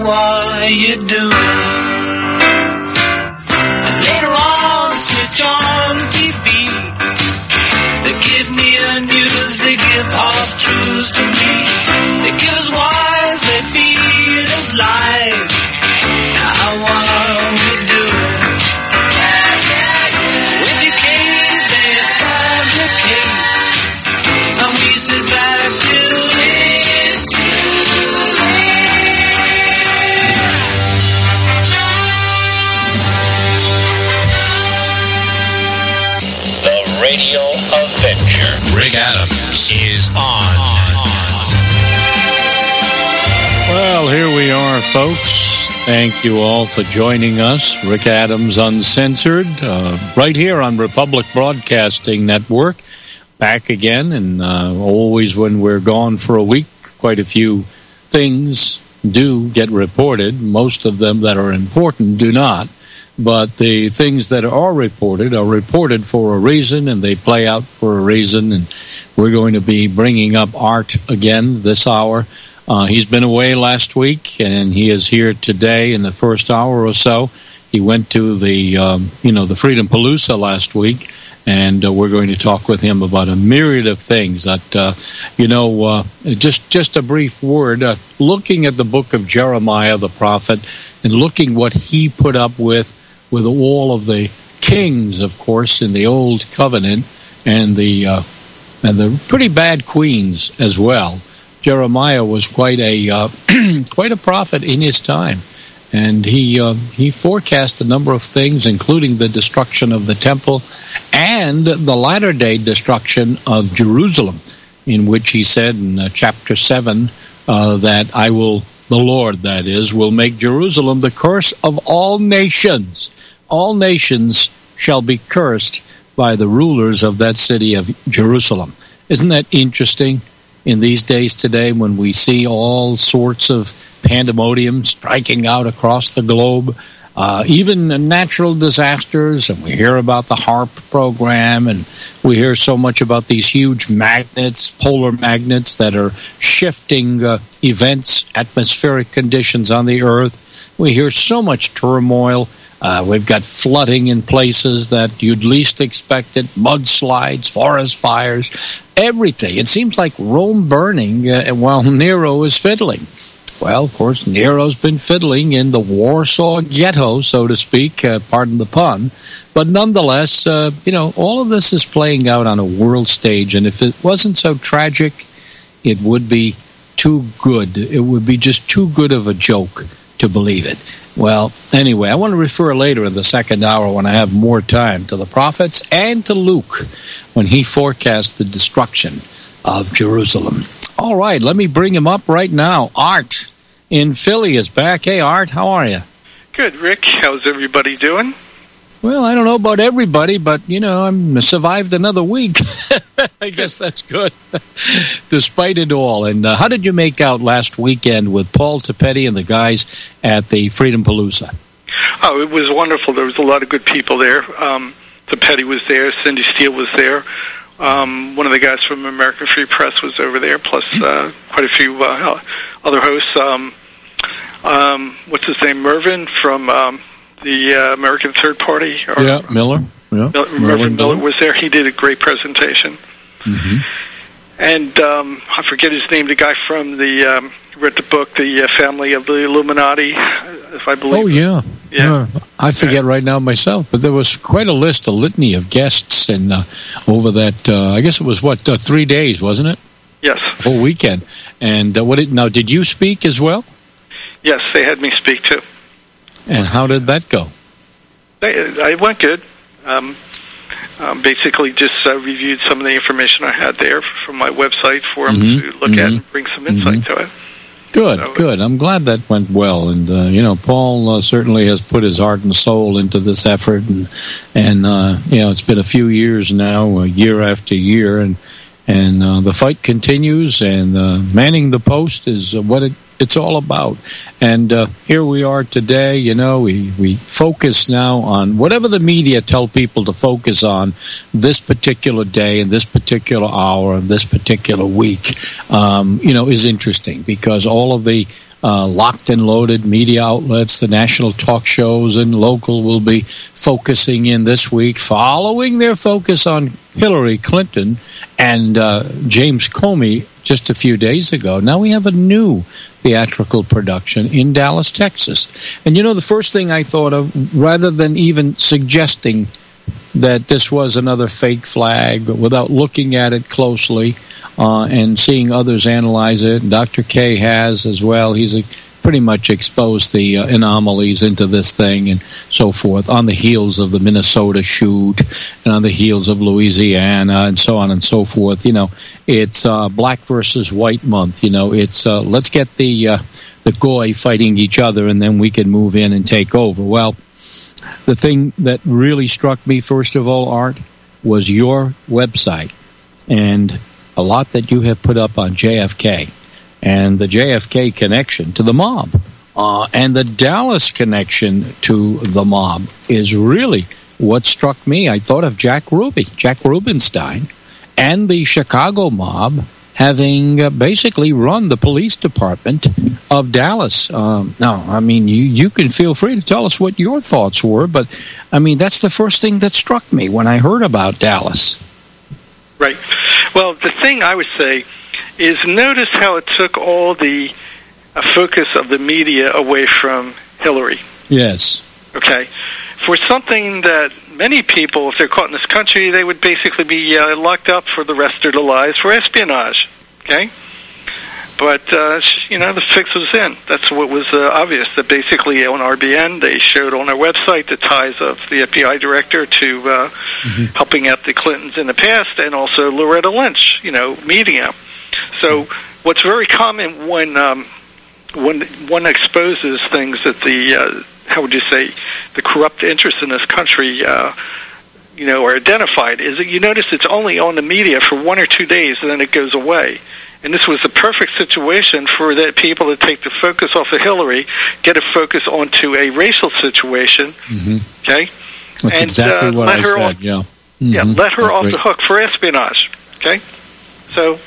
are you doing? And later on, switch on TV. They give near news, they give half truths to me. They give us wise, they feed us lies. Now how are we doing? Educate, they fabricate, and we sit back till it's too late. The Radio Adventure. Rick Adams is on. Well, here we are, folks. Thank you all for joining us. Rick Adams Uncensored, right here on Republic Broadcasting Network. Back again, and always when we're gone for a week, quite a few things do get reported. Most of them that are important do not. But the things that are reported for a reason, and they play out for a reason. And we're going to be bringing up Art again this hour. He's been away last week, and he is here today in the first hour or so. He went to the Freedom Palooza last week, and we're going to talk with him about a myriad of things. That just a brief word. Looking at the book of Jeremiah the prophet, and looking what he put up with all of the kings, of course, in the Old Covenant, and the pretty bad queens as well. Jeremiah was quite a prophet in his time, and he forecast a number of things, including the destruction of the temple and the latter-day destruction of Jerusalem, in which he said in chapter 7 that the Lord, that is, will make Jerusalem the curse of all nations. All nations shall be cursed by the rulers of that city of Jerusalem. Isn't that interesting? In these days today, when we see all sorts of pandemonium striking out across the globe, even natural disasters, and we hear about the HAARP program, and we hear so much about these huge magnets, polar magnets, that are shifting events, atmospheric conditions on the Earth. We hear so much turmoil. We've got flooding in places that you'd least expect it, mudslides, forest fires, everything. It seems like Rome burning while Nero is fiddling. Well, of course, Nero's been fiddling in the Warsaw Ghetto, so to speak, pardon the pun. But nonetheless, all of this is playing out on a world stage, and if it wasn't so tragic, it would be too good. It would be just too good of a joke to believe it. Well, anyway, I want to refer later in the second hour, when I have more time, to the prophets and to Luke when he forecast the destruction of Jerusalem. All right, let me bring him up right now. Art in Philly is back. Hey, Art, how are you? Good, Rick. How's everybody doing? Well, I don't know about everybody, but, I'm survived another week. I guess that's good, despite it all. And how did you make out last weekend with Paul Tepetti and the guys at the Freedom Palooza? Oh, it was wonderful. There was a lot of good people there. Tepetti was there. Cindy Steele was there. One of the guys from American Free Press was over there, plus quite a few other hosts. What's his name? Mervyn from the American Third Party. Miller. Yeah. Mervyn Miller was there. He did a great presentation. Mm-hmm. And I forget his name, the guy from read the book, The Family of the Illuminati, if I believe. Oh, yeah. Yeah. I forget right now myself, but there was quite a litany of guests, and over that, I guess it was, 3 days, wasn't it? Yes. Whole weekend. And now, did you speak as well? Yes, they had me speak, too. And how did that go? I went good. Basically just reviewed some of the information I had there from my website for them to look at and bring some insight to it. Good. I'm glad that went well. And, Paul certainly has put his heart and soul into this effort. And it's been a few years now, year after year. And the fight continues. And manning the post is what it's all about. And here we are today. We focus now on whatever the media tell people to focus on this particular day and this particular hour and this particular week, is interesting, because all of the locked and loaded media outlets, the national talk shows and local, will be focusing in this week, following their focus on Hillary Clinton and James Comey just a few days ago. Now we have a new theatrical production in Dallas, Texas. And the first thing I thought of, rather than even suggesting that this was another fake flag, but without looking at it closely and seeing others analyze it, and Dr. K has as well. He's pretty much exposed the anomalies into this thing and so forth on the heels of the Minnesota shoot and on the heels of Louisiana and so on and so forth. It's black versus white month. It's let's get the Goy fighting each other and then we can move in and take over. Well, the thing that really struck me, first of all, Art, was your website and a lot that you have put up on JFK and the JFK connection to the mob. And the Dallas connection to the mob is really what struck me. I thought of Jack Rubenstein, and the Chicago mob having basically run the police department of Dallas. Now, I mean, you can feel free to tell us what your thoughts were, but, I mean, that's the first thing that struck me when I heard about Dallas. Right. Well, the thing I would say is notice how it took all the focus of the media away from Hillary. Yes. Okay. For something that many people, if they're caught in this country, they would basically be locked up for the rest of their lives for espionage. Okay? But, the fix was in. That's what was obvious, that basically on RBN, they showed on their website the ties of the FBI director to helping out the Clintons in the past, and also Loretta Lynch, meeting him. So what's very common when one exposes things that the, the corrupt interests in this country, are identified, is that you notice it's only on the media for 1 or 2 days, and then it goes away. And this was the perfect situation for the people to take the focus off of Hillary, get a focus onto a racial situation, okay? That's exactly what I said, yeah. Yeah, let her off the hook for espionage, okay? So,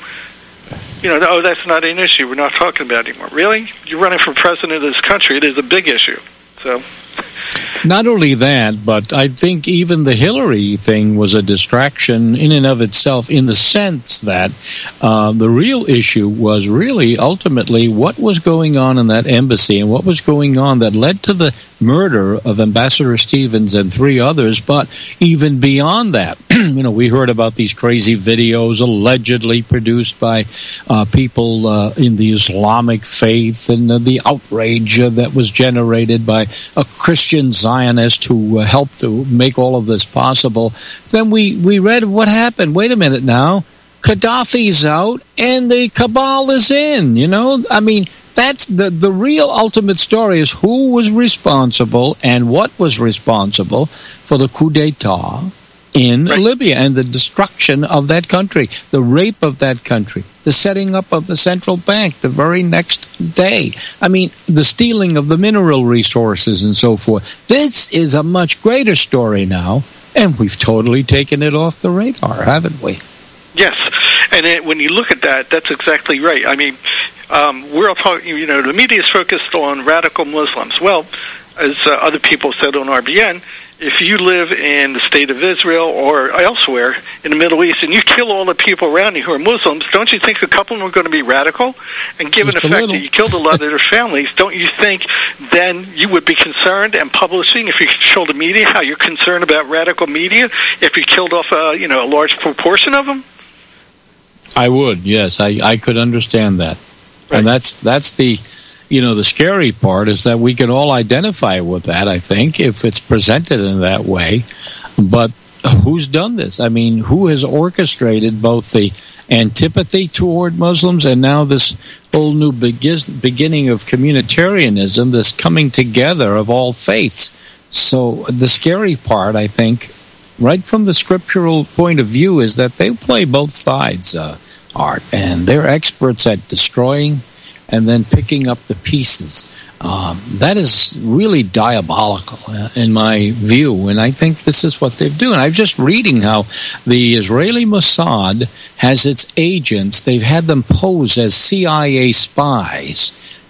that's not an issue. We're not talking about it anymore. Really? You're running for president of this country. It is a big issue. So, not only that, but I think even the Hillary thing was a distraction in and of itself, in the sense that the real issue was really ultimately what was going on in that embassy and what was going on that led to the murder of Ambassador Stevens and 3 others. But even beyond that, we heard about these crazy videos allegedly produced by people in the Islamic faith, and the outrage that was generated by a Christian Zionist who helped to make all of this possible. Then we read what happened. Wait a minute now. Gaddafi's out and the cabal is in, I mean, that's the real ultimate story, is who was responsible and what was responsible for the coup d'etat in Libya and the destruction of that country, the rape of that country, the setting up of the central bank the very next day. I mean, the stealing of the mineral resources and so forth. This is a much greater story now, and we've totally taken it off the radar, haven't we? Yes, and when you look at that, that's exactly right. I mean, we're all talking, the media is focused on radical Muslims. Well, as other people said on RBN, if you live in the state of Israel or elsewhere in the Middle East and you kill all the people around you who are Muslims, don't you think a couple of them are going to be radical? And given the fact that you killed a lot of their families, don't you think then you would be concerned and publishing, if you control the media, how you're concerned about radical media if you killed off a large proportion of them? I would, yes. I could understand that. Right. And that's the... the scary part is that we can all identify with that, I think, if it's presented in that way. But who's done this? I mean, who has orchestrated both the antipathy toward Muslims and now this whole new beginning of communitarianism, this coming together of all faiths? So the scary part, I think, right from the scriptural point of view, is that they play both sides, Art, and they're experts at destroying and then picking up the pieces. That is really diabolical in my view, and I think this is what they're doing. I'm just reading how the Israeli Mossad has its agents. They've had them pose as CIA spies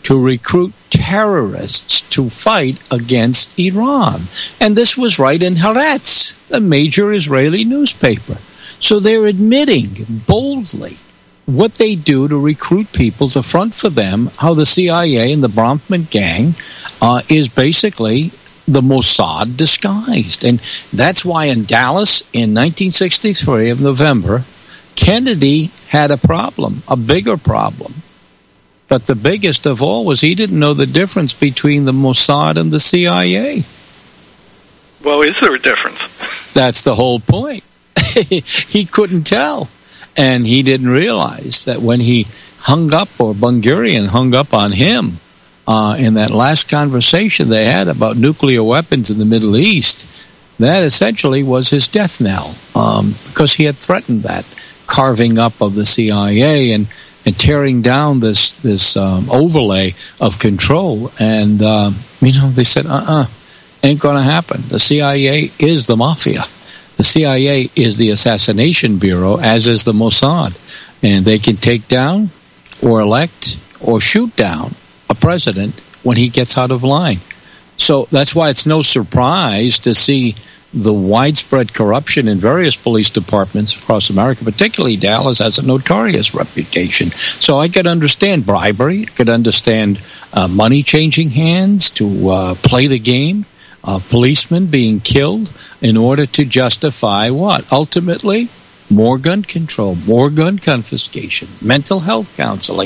to recruit terrorists to fight against Iran. And this was right in Haaretz, a major Israeli newspaper. So they're admitting boldly what they do to recruit people to front for them, how the CIA and the Bronfman gang is basically the Mossad disguised. And that's why in Dallas in 1963 of November, Kennedy had a problem, a bigger problem. But the biggest of all was he didn't know the difference between the Mossad and the CIA. Well, is there a difference? That's the whole point. He couldn't tell. And he didn't realize that when he hung up, or Ben-Gurion hung up on him in that last conversation they had about nuclear weapons in the Middle East, that essentially was his death knell, because he had threatened that carving up of the CIA and tearing down this overlay of control. And, they said, ain't going to happen. The CIA is the mafia. The CIA is the assassination bureau, as is the Mossad. And they can take down or elect or shoot down a president when he gets out of line. So that's why it's no surprise to see the widespread corruption in various police departments across America, particularly Dallas, has a notorious reputation. So I could understand bribery, I could understand money changing hands to play the game, policemen being killed in order to justify what? Ultimately, more gun control, more gun confiscation, mental health counseling,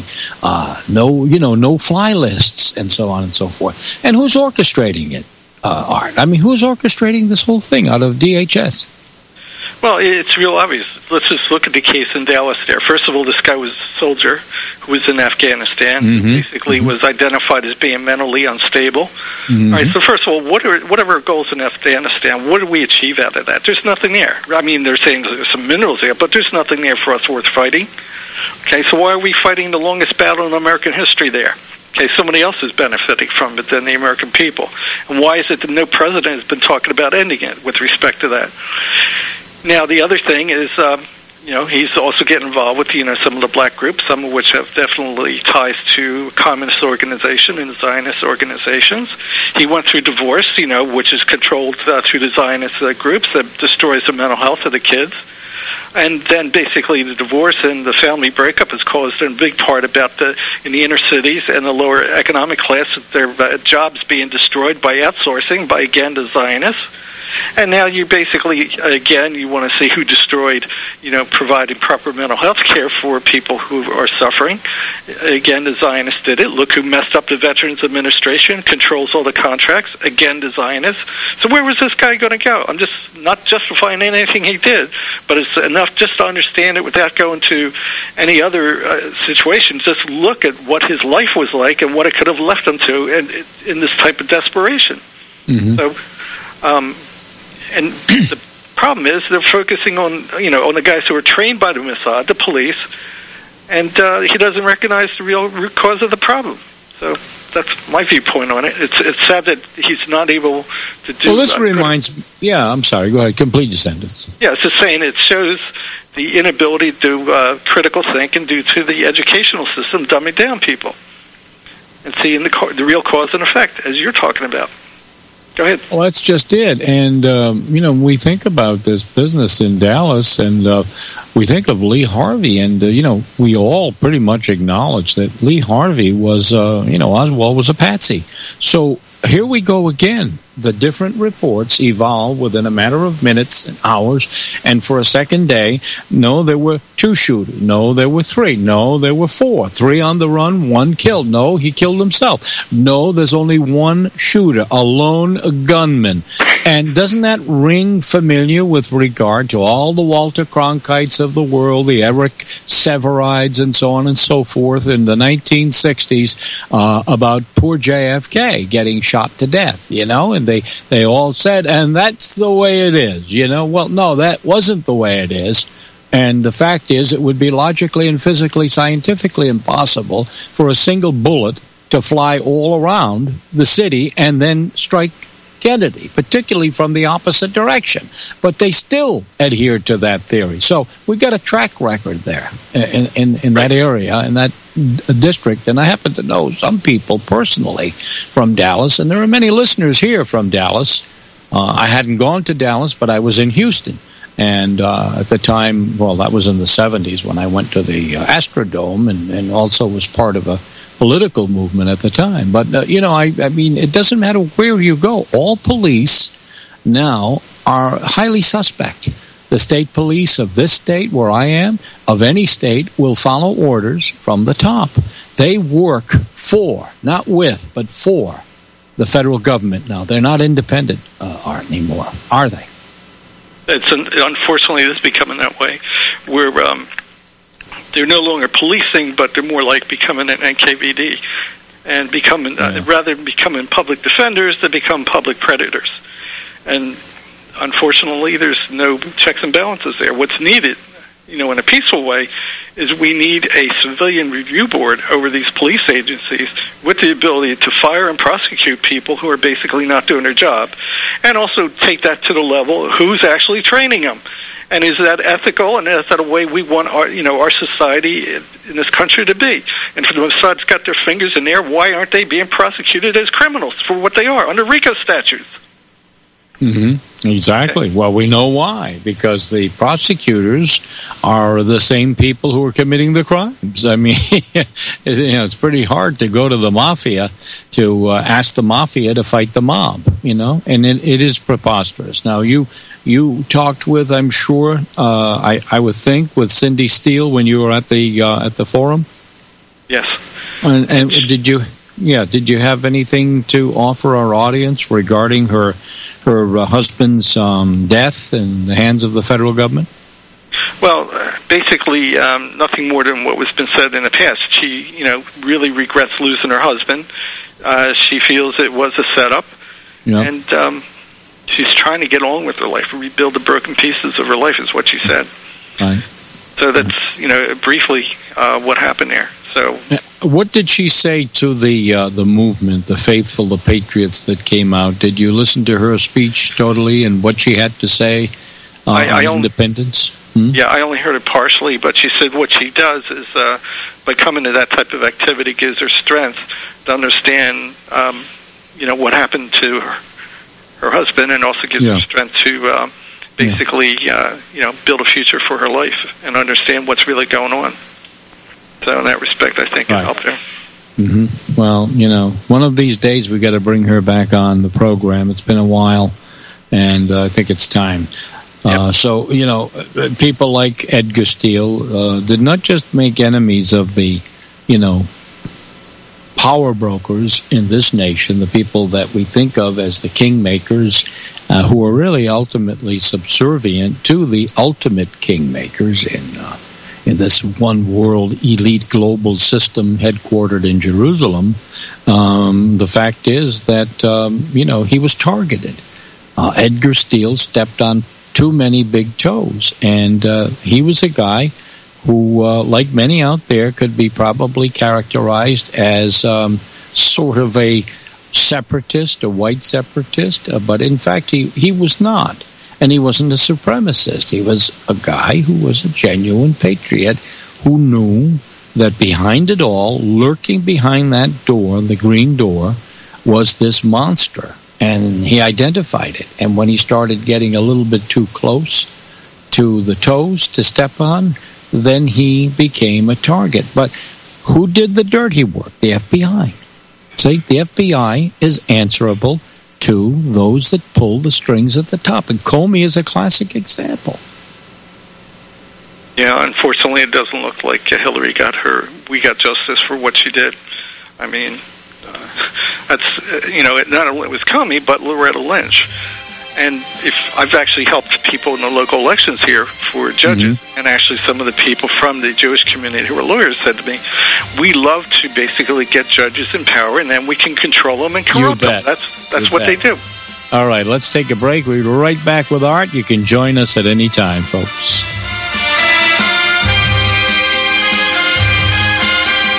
no fly lists, and so on and so forth. And who's orchestrating it? Art. I mean, who's orchestrating this whole thing out of DHS? Well, it's real obvious. Let's just look at the case in Dallas there. First of all, this guy was a soldier who was in Afghanistan. Basically was identified as being mentally unstable. All right, so first of all, whatever our goals in Afghanistan, what did we achieve out of that? There's nothing there. I mean, they're saying there's some minerals there, but there's nothing there for us worth fighting. Okay, so why are we fighting the longest battle in American history there? Okay, somebody else is benefiting from it than the American people. And why is it that no president has been talking about ending it with respect to that? Now, the other thing is, he's also getting involved with, some of the black groups, some of which have definitely ties to communist organization and Zionist organizations. He went through divorce, which is controlled through the Zionist groups that destroys the mental health of the kids. And then basically the divorce and the family breakup is caused in big part about in the inner cities and the lower economic class, their jobs being destroyed by outsourcing, by, again, the Zionists. And now you basically, again, you want to see who destroyed, providing proper mental health care for people who are suffering. Again, the Zionists did it. Look who messed up the Veterans Administration, controls all the contracts. Again, the Zionists. So where was this guy going to go? I'm just not justifying anything he did, but it's enough just to understand it without going to any other situation. Just look at what his life was like and what it could have left him to in this type of desperation. So, and the problem is they're focusing on the guys who are trained by the Mossad, the police, and he doesn't recognize the real root cause of the problem. So that's my viewpoint on it. It's sad that he's not able to do. Well, this reminds. Yeah, I'm sorry. Go ahead. Complete your sentence. Yeah, it's just saying it shows the inability to do critical thinking due to the educational system dumbing down people and seeing the real cause and effect, as you're talking about. Go ahead. Well, that's just it. And, we think about this business in Dallas, and we think of Lee Harvey, and, we all pretty much acknowledge that Lee Harvey was, Oswald was a patsy. So here we go again. The different reports evolve within a matter of minutes and hours, and for a second day, no, there were 2 shooters. No, there were 3. No, there were 4. 3 on the run, 1 killed. No, he killed himself. No, there's only 1 shooter, a lone gunman. And doesn't that ring familiar with regard to all the Walter Cronkites of the world, the Eric Severides and so on and so forth in the 1960s about poor JFK getting shot to death, and they all said, and that's the way it is, Well, no, that wasn't the way it is. And the fact is, it would be logically and physically, scientifically impossible for a single bullet to fly all around the city and then strike Kennedy, particularly from the opposite direction. But they still adhere to that theory. So we've got a track record there in that area, and that district, and I happen to know some people personally from Dallas, and there are many listeners here from Dallas. I hadn't gone to Dallas, but I was in Houston. And at the time, well, that was in the 70s when I went to the Astrodome and also was part of a political movement at the time. But, I mean, it doesn't matter where you go. All police now are highly suspect. The state police of this state where I am, of any state, will follow orders from the top. They work for, not with, but for the federal government now. They're not independent, Art, anymore, are they? Unfortunately, it's becoming that way. Where they're no longer policing, but they're more like becoming an NKVD, and becoming rather than becoming public defenders, they become public predators. And unfortunately, there's no checks and balances there. What's needed, in a peaceful way, is we need a civilian review board over these police agencies with the ability to fire and prosecute people who are basically not doing their job, and also take that to the level of who's actually training them. And is that ethical, and is that a way we want our society in this country to be? And if the Mossad's got their fingers in there, why aren't they being prosecuted as criminals for what they are under RICO statutes? Mm-hmm. Exactly. Well, we know why. Because the prosecutors are the same people who are committing the crimes. I mean, it's pretty hard to go to the mafia to ask the mafia to fight the mob, and it is preposterous. Now, you talked with, I'm sure, I would think, with Cindy Steele when you were at the forum? Yes. And did you have anything to offer our audience regarding her husband's death in the hands of the federal government? Well, basically, nothing more than what was been said in the past. She, really regrets losing her husband. She feels it was a setup, and she's trying to get on with her life, rebuild the broken pieces of her life, is what she said. Right. So that's, briefly what happened there. So, what did she say to the movement, the faithful, the patriots that came out? Did you listen to her speech totally and what she had to say on independence? Yeah, I only heard it partially, but she said what she does is by coming to that type of activity gives her strength to understand, what happened to her husband, and also gives her strength to basically, build a future for her life and understand what's really going on. So in that respect, I think it helped her. Mm-hmm. Well, one of these days we got to bring her back on the program. It's been a while, and I think it's time. Yep. So, people like Edgar Steele did not just make enemies of the, power brokers in this nation, the people that we think of as the kingmakers, who are really ultimately subservient to the ultimate kingmakers in this one world elite global system headquartered in Jerusalem. The fact is that, he was targeted. Edgar Steele stepped on too many big toes, and he was a guy who, like many out there, could be probably characterized as sort of a separatist, a white separatist, but in fact he was not. And he wasn't a supremacist. He was a guy who was a genuine patriot who knew that behind it all, lurking behind that door, the green door, was this monster. And he identified it. And when he started getting a little bit too close to the toes to step on, then he became a target. But who did the dirty work? The FBI. See, the FBI is answerable to those that pull the strings at the top. And Comey is a classic example. Yeah, unfortunately, it doesn't look like Hillary we got justice for what she did. I mean, that's, not only was Comey, but Loretta Lynch. And if I've actually helped people in the local elections here for judges, and actually some of the people from the Jewish community who are lawyers said to me, we love to basically get judges in power, and then we can control them and corrupt them. That's what they do. All right, let's take a break. We'll be right back with Art. You can join us at any time, folks.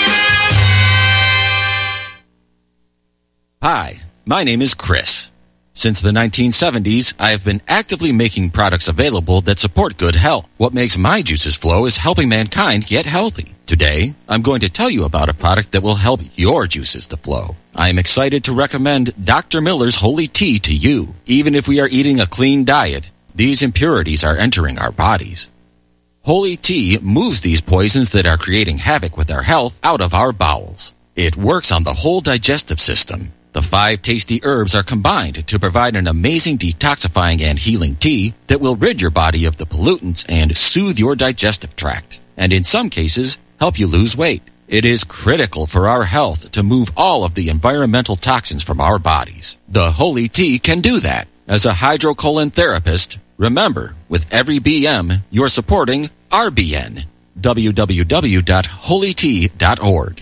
Hi, my name is Chris. Since the 1970s, I have been actively making products available that support good health. What makes my juices flow is helping mankind get healthy. Today, I'm going to tell you about a product that will help your juices to flow. I am excited to recommend Dr. Miller's Holy Tea to you. Even if we are eating a clean diet, these impurities are entering our bodies. Holy Tea moves these poisons that are creating havoc with our health out of our bowels. It works on the whole digestive system. The 5 tasty herbs are combined to provide an amazing detoxifying and healing tea that will rid your body of the pollutants and soothe your digestive tract, and in some cases, help you lose weight. It is critical for our health to move all of the environmental toxins from our bodies. The Holy Tea can do that. As a hydrocolon therapist, remember, with every BM, you're supporting RBN. www.holytea.org.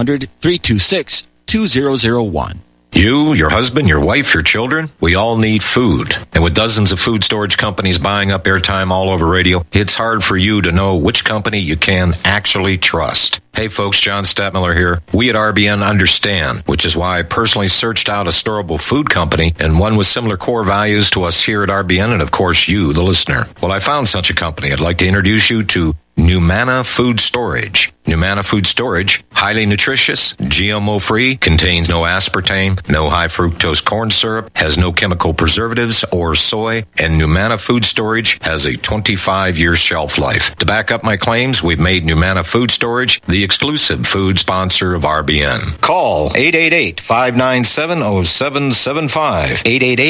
800-326-2001. You, your husband, your wife, your children, we all need food. And with dozens of food storage companies buying up airtime all over radio, it's hard for you to know which company you can actually trust. Hey folks, John Stadtmiller here. We at RBN understand, which is why I personally searched out a storable food company and one with similar core values to us here at RBN and of course you, the listener. Well, I found such a company. I'd like to introduce you to Numana Food Storage. Numana Food Storage, highly nutritious, GMO-free, contains no aspartame, no high-fructose corn syrup, has no chemical preservatives or soy, and Numana Food Storage has a 25-year shelf life. To back up my claims, we've made Numana Food Storage the exclusive food sponsor of RBN. Call 888-597-0775,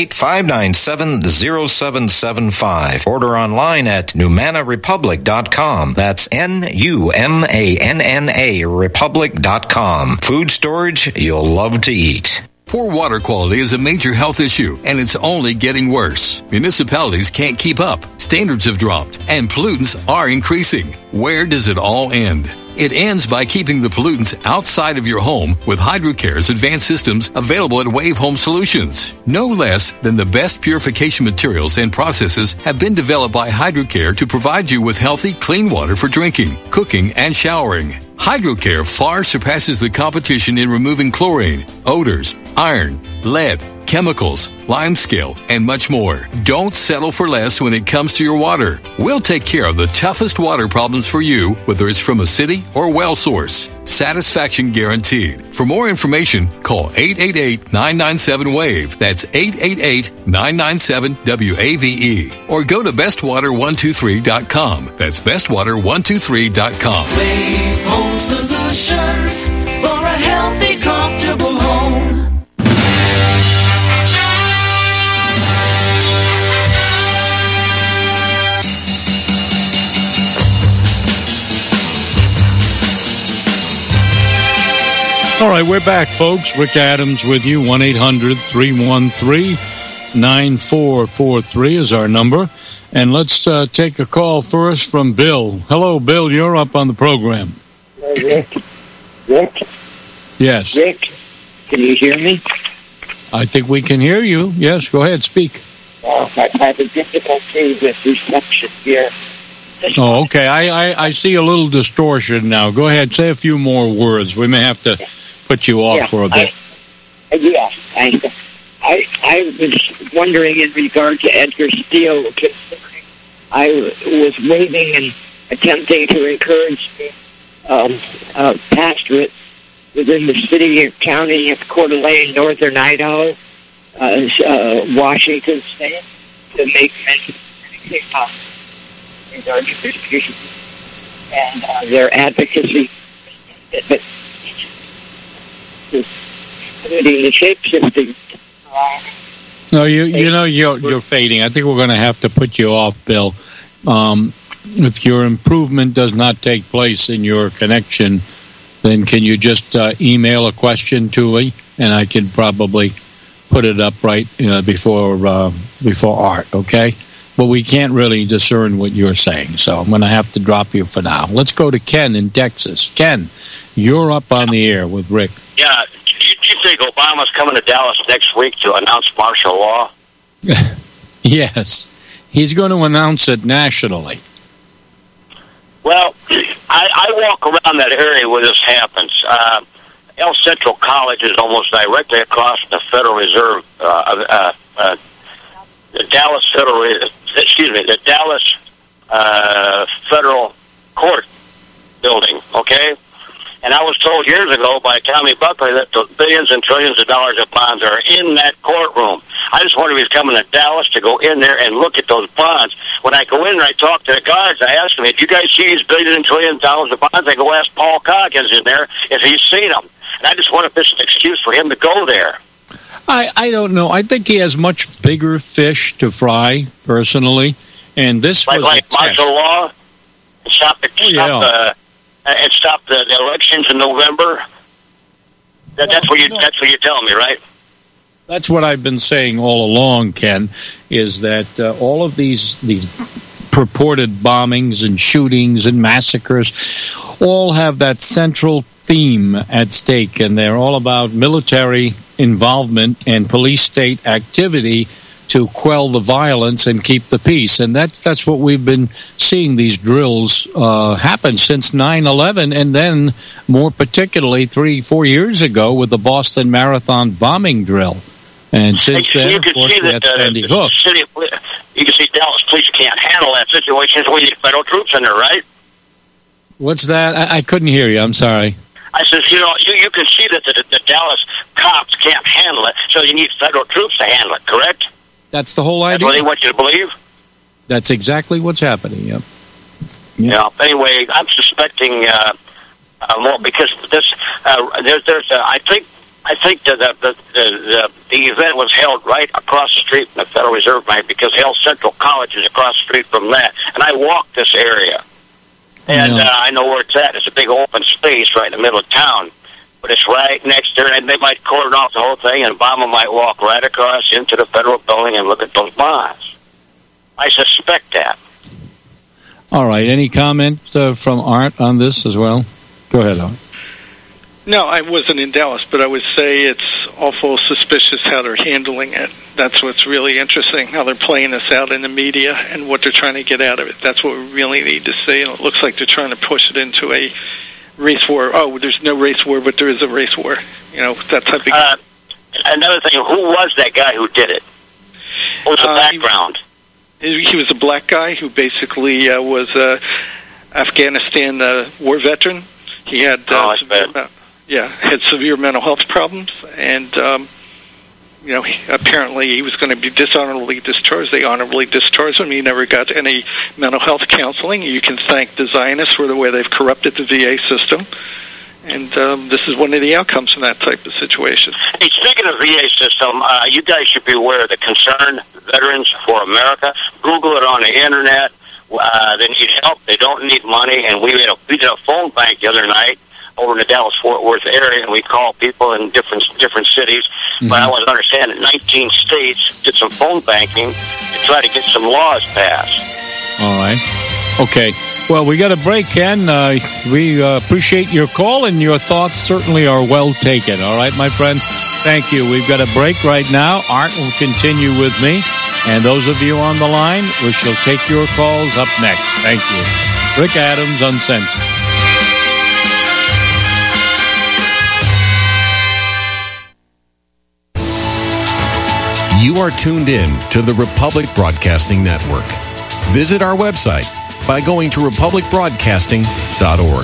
888-597-0775. Order online at NumanaRepublic.com. That's NUMANNA Republic.com. Food storage you'll love to eat. Poor water quality is a major health issue, and it's only getting worse. Municipalities can't keep up. Standards have dropped, and pollutants are increasing. Where does it all end? It ends by keeping the pollutants outside of your home with HydroCare's advanced systems available at Wave Home Solutions. No less than the best purification materials and processes have been developed by HydroCare to provide you with healthy, clean water for drinking, cooking, and showering. HydroCare far surpasses the competition in removing chlorine, odors, iron, lead, chemicals, limescale, and much more. Don't settle for less when it comes to your water. We'll take care of the toughest water problems for you, whether it's from a city or well source. Satisfaction guaranteed. For more information, call 888-997-WAVE. That's 888-997-WAVE. Or go to bestwater123.com. That's bestwater123.com. Wave Home Solutions for a healthy, comfortable home. All right, we're back, folks. Rick Adams with you. 1-800-313-9443 is our number. And let's take a call first from Bill. Hello, Bill. You're up on the program. Rick? Yes. Rick, can you hear me? I think we can hear you. Yes, go ahead, speak. I'm having difficulty with reception here. Oh, okay. I see a little distortion now. Go ahead, say a few more words. We may have to put you off for a bit. I was wondering in regard to Edgar Steele, considering I was waiting and attempting to encourage the pastorate within the city and county of Coeur d'Alene, northern Idaho, Washington State, to make anything possible regarding persecution and their advocacy, but including the shape-shifting. No, you're fading. I think we're going to have to put you off, Bill. If your improvement does not take place in your connection, then can you just email a question to me, and I can probably put it up right before Art, okay? But we can't really discern what you're saying, so I'm going to have to drop you for now. Let's go to Ken in Texas. Ken, you're up on the air with Rick. Yeah, do you think Obama's coming to Dallas next week to announce martial law? Yes, he's going to announce it nationally. Well, I walk around that area where this happens. El Centro College is almost directly across the Federal Reserve Dallas Federal Court building, okay? And I was told years ago by Tommy Buckley that the billions and trillions of dollars of bonds are in that courtroom. I just wonder if he's coming to Dallas to go in there and look at those bonds. When I go in and I talk to the guards, I ask them, "Did you guys see these billions and trillions of dollars of bonds?" I go ask Paul Coggins in there if he's seen them. And I just wonder if this is an excuse for him to go there. I don't know. I think he has much bigger fish to fry, personally. And this was like martial law, stop the elections in November. That's what you're telling me, right? That's what I've been saying all along, Ken. Is that all of these purported bombings and shootings and massacres all have that central theme at stake, and they're all about military involvement and police state activity to quell the violence and keep the peace. And that's what we've been seeing these drills happen since 9/11, and then more particularly 3-4 years ago with the Boston Marathon bombing drill. And since then, of course, we had Sandy Hook. You can see Dallas police can't handle that situation, so we need federal troops in there, right? What's that? I couldn't hear you. I'm sorry. I says, you can see that the Dallas cops can't handle it, so you need federal troops to handle it, correct? That's the whole idea. That's what they want you to believe? That's exactly what's happening, yep. Yeah. Anyway, I'm suspecting more because this. I think the event was held right across the street from the Federal Reserve Bank because Hale Central College is across the street from that, and I walked this area, and I know where it's at. It's a big open space right in the middle of town. But it's right next there, and they might cordon off the whole thing, and Obama might walk right across into the federal building and look at those bonds. I suspect that. All right. Any comment from Art on this as well? Go ahead, Art. No, I wasn't in Dallas, but I would say it's awful suspicious how they're handling it. That's what's really interesting, how they're playing this out in the media and what they're trying to get out of it. That's what we really need to see, and it looks like they're trying to push it into a race war. Oh, there's no race war, but there is a race war. That type of... Another thing, who was that guy who did it? What was the background? He was a black guy who basically was a Afghanistan war veteran. He had had severe mental health problems, and apparently he was going to be dishonorably discharged. They honorably discharged him. He never got any mental health counseling. You can thank the Zionists for the way they've corrupted the VA system. And this is one of the outcomes in that type of situation. Hey, speaking of VA system, you guys should be aware of the Concerned Veterans for America. Google it on the Internet. They need help. They don't need money. And we did a phone bank the other night over in the Dallas-Fort Worth area, and we call people in different cities. Mm-hmm. But I want to understand that 19 states did some phone banking to try to get some laws passed. All right. Okay. Well, we got a break, Ken. We appreciate your call, and your thoughts certainly are well taken. All right, my friend? Thank you. We've got a break right now. Art will continue with me. And those of you on the line, we shall take your calls up next. Thank you. Rick Adams, Uncensored. You are tuned in to the Republic Broadcasting Network. Visit our website by going to republicbroadcasting.org.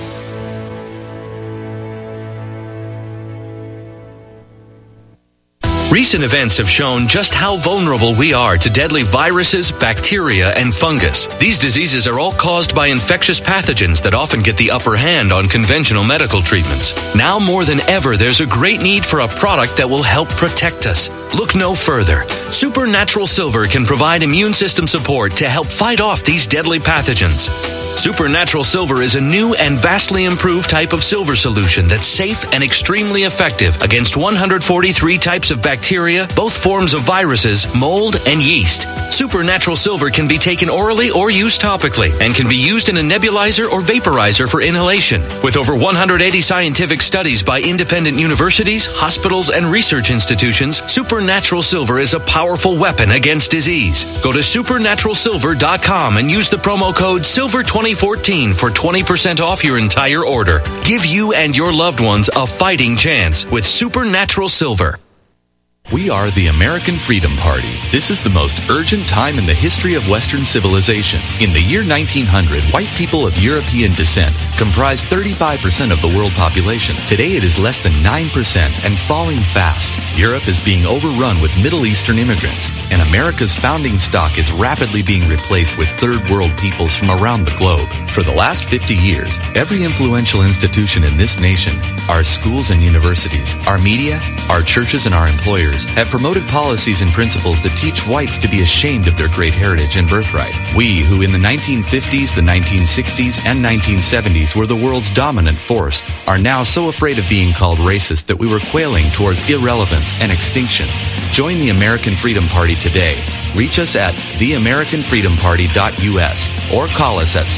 Recent events have shown just how vulnerable we are to deadly viruses, bacteria, and fungus. These diseases are all caused by infectious pathogens that often get the upper hand on conventional medical treatments. Now more than ever, there's a great need for a product that will help protect us. Look no further. Supernatural Silver can provide immune system support to help fight off these deadly pathogens. Supernatural Silver is a new and vastly improved type of silver solution that's safe and extremely effective against 143 types of bacteria, both forms of viruses, mold, and yeast. Supernatural Silver can be taken orally or used topically and can be used in a nebulizer or vaporizer for inhalation. With over 180 scientific studies by independent universities, hospitals, and research institutions, Supernatural Silver is a powerful weapon against disease. Go to supernaturalsilver.com and use the promo code SILVER2014 for 20% off your entire order. Give you and your loved ones a fighting chance with Supernatural Silver. We are the American Freedom Party. This is the most urgent time in the history of Western civilization. In the year 1900, white people of European descent comprised 35% of the world population. Today it is less than 9% and falling fast. Europe is being overrun with Middle Eastern immigrants, and America's founding stock is rapidly being replaced with third world peoples from around the globe. For the last 50 years, every influential institution in this nation, our schools and universities, our media, our churches, and our employers have promoted policies and principles that teach whites to be ashamed of their great heritage and birthright. We, who in the 1950s, the 1960s, and 1970s were the world's dominant force, are now so afraid of being called racist that we were quailing towards irrelevance and extinction. Join the American Freedom Party today. Reach us at theamericanfreedomparty.us or call us at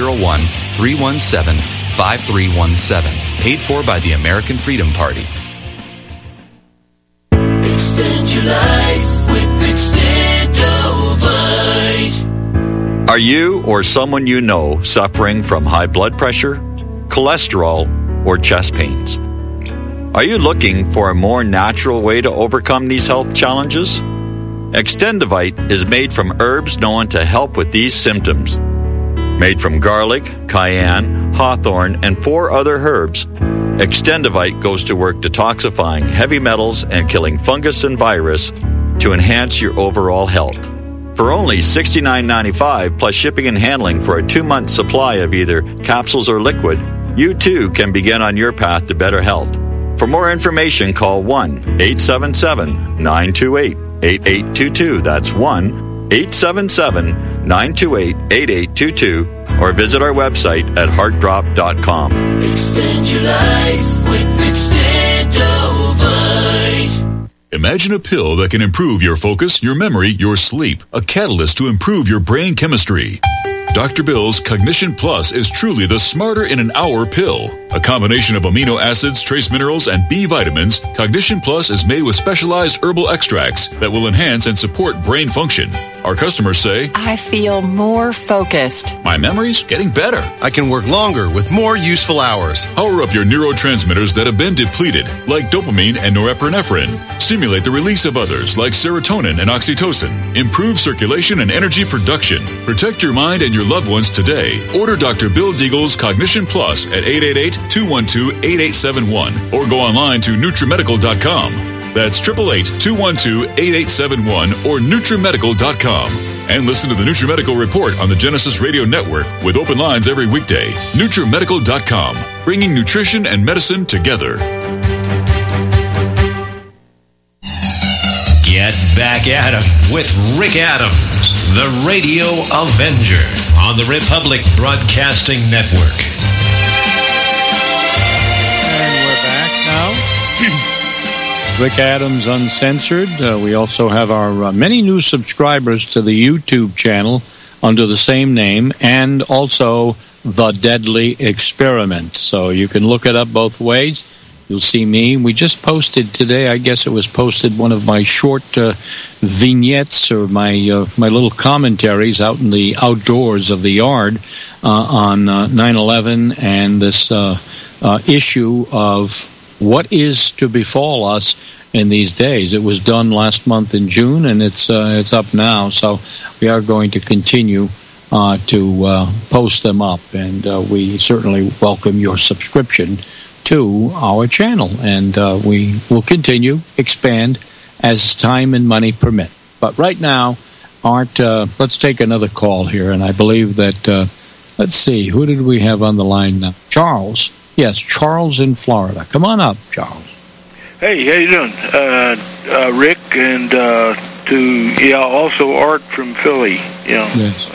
701-317-5317. Paid for by the American Freedom Party. Extend your life with Extendovite. Are you or someone you know suffering from high blood pressure, cholesterol, or chest pains? Are you looking for a more natural way to overcome these health challenges? Extendovite is made from herbs known to help with these symptoms. Made from garlic, cayenne, hawthorn, and 4 other herbs, Extendovite goes to work detoxifying heavy metals and killing fungus and virus to enhance your overall health. For only $69.95 plus shipping and handling for a 2-month supply of either capsules or liquid, you too can begin on your path to better health. For more information, call 1-877-928-8822. That's 1-877-928-8822. Or visit our website at heartdrop.com. Extend your life with Extendovite. Imagine a pill that can improve your focus, your memory, your sleep. A catalyst to improve your brain chemistry. Dr. Bill's Cognition Plus is truly the smarter in an hour pill. A combination of amino acids, trace minerals, and B vitamins, Cognition Plus is made with specialized herbal extracts that will enhance and support brain function. Our customers say, I feel more focused. My memory's getting better. I can work longer with more useful hours. Power up your neurotransmitters that have been depleted, like dopamine and norepinephrine. Stimulate the release of others, like serotonin and oxytocin. Improve circulation and energy production. Protect your mind and your loved ones today. Order Dr. Bill Deagle's Cognition Plus at 888-212-8871 or go online to NutriMedical.com. That's 888-212-8871 or NutriMedical.com. And listen to the NutriMedical Report on the Genesis Radio Network with open lines every weekday. NutriMedical.com, bringing nutrition and medicine together. Get back at 'em with Rick Adams, the Radio Avenger on the Republic Broadcasting Network. And we're back now. Rick Adams Uncensored. We also have our many new subscribers to the YouTube channel under the same name, and also The Deadly Experiment. So you can look it up both ways. You'll see me. We just posted today, I guess it was posted, one of my short vignettes or my little commentaries out in the outdoors of the yard on 9/11 and this issue of what is to befall us in these days. It was done last month in June, and it's up now. So we are going to continue to post them up, and we certainly welcome your subscription to our channel, and we will continue, expand as time and money permit. But right now, Art, let's take another call here, and I believe that, let's see, who did we have on the line now? Charles. Yes, Charles in Florida. Come on up, Charles. Hey, how you doing? Rick, and also Art from Philly. Yes.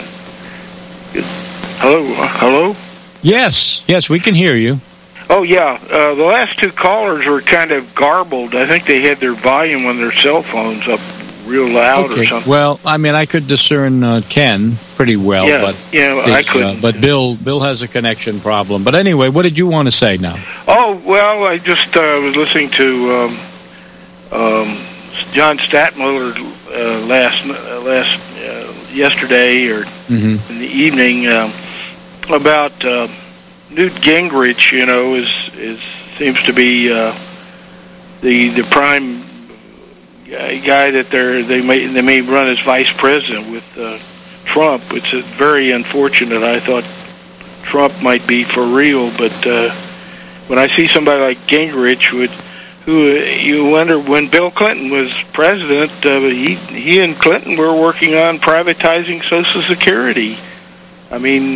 Hello? Yes, we can hear you. Oh, yeah. The last two callers were kind of garbled. I think they had their volume on their cell phones up real loud or something. Well, I mean, I could discern Ken pretty well, but I couldn't. But Bill has a connection problem. But anyway, what did you want to say now? Oh, well, I just was listening to John Statmiller yesterday or in the evening about Newt Gingrich. Seems to be the prime guy that they may run as vice president with Trump. It's very unfortunate. I thought Trump might be for real, but when I see somebody like Gingrich, who you wonder, when Bill Clinton was president, he and Clinton were working on privatizing Social Security. I mean,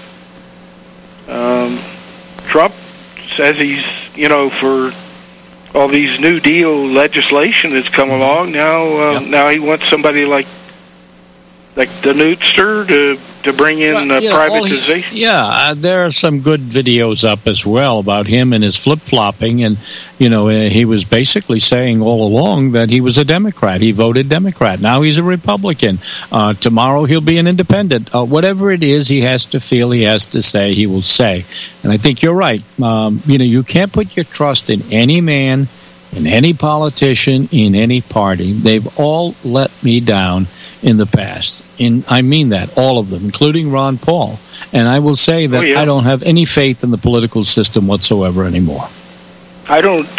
Trump says he's, for all these New Deal legislation that's come along. Now he wants somebody like the Newtster to bring in privatization. There are some good videos up as well about him and his flip-flopping, and he was basically saying all along that he was a Democrat. He voted Democrat. Now he's a Republican. Tomorrow he'll be an independent. Whatever it is he has to feel, he has to say, he will say. And I think you're right. You can't put your trust in any man, in any politician, in any party. They've all let me down in the past. I mean that, all of them, including Ron Paul. And I will say that I don't have any faith in the political system whatsoever anymore. I don't.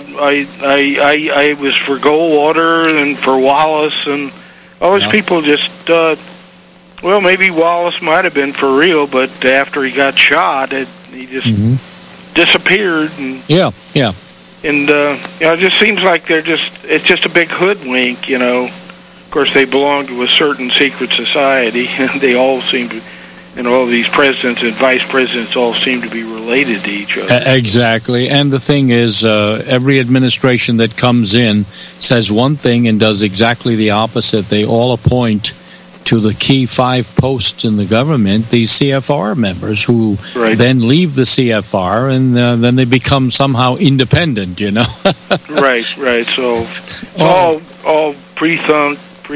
I was for Goldwater and for Wallace, and all those people just. Maybe Wallace might have been for real, but after he got shot, he just disappeared. And, And it just seems like it's just a big hoodwink, Of course, they belong to a certain secret society, and they all seem to, all these presidents and vice presidents all seem to be related to each other. Exactly. And the thing is, every administration that comes in says one thing and does exactly the opposite. They all appoint to the key 5 posts in the government these CFR members who then leave the CFR, and then they become somehow independent, Right. So all pre-thunk.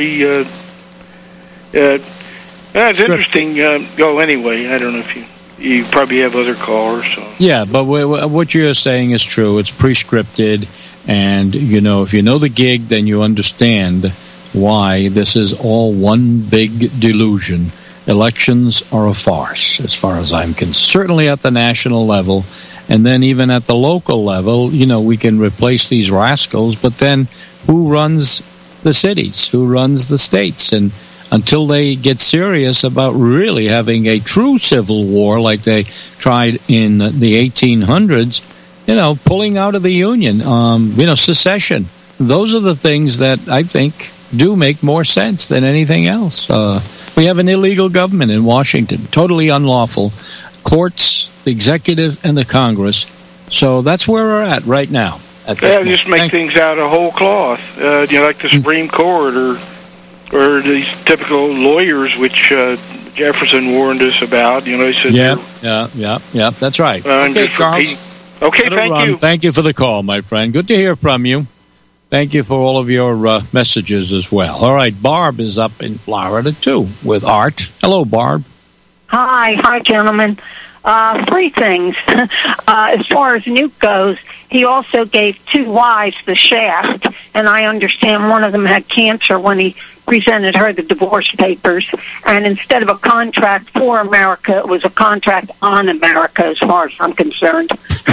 It's interesting. Anyway, I don't know if you probably have other callers. So. Yeah, but what you're saying is true. It's pre-scripted, and if you know the gig, then you understand why this is all one big delusion. Elections are a farce, as far as I'm concerned. Certainly at the national level, and then even at the local level, we can replace these rascals, but then who runs the cities, who runs the states? And until they get serious about really having a true civil war like they tried in the 1800s, pulling out of the Union, secession, those are the things that I think do make more sense than anything else. We have an illegal government in Washington, totally unlawful, courts, the executive, and the Congress. So that's where we're at right now. Just make things out of whole cloth. Like the Supreme Court or these typical lawyers, which Jefferson warned us about. He said, yeah, that's right. Okay, Charles. Okay, thank you. Thank you for the call, my friend. Good to hear from you. Thank you for all of your messages as well. All right, Barb is up in Florida, too, with Art. Hello, Barb. Hi, gentlemen. 3 things. As far as Newt goes, he also gave 2 wives the shaft, and I understand one of them had cancer when he presented her the divorce papers, and instead of a contract for America, it was a contract on America, as far as I'm concerned.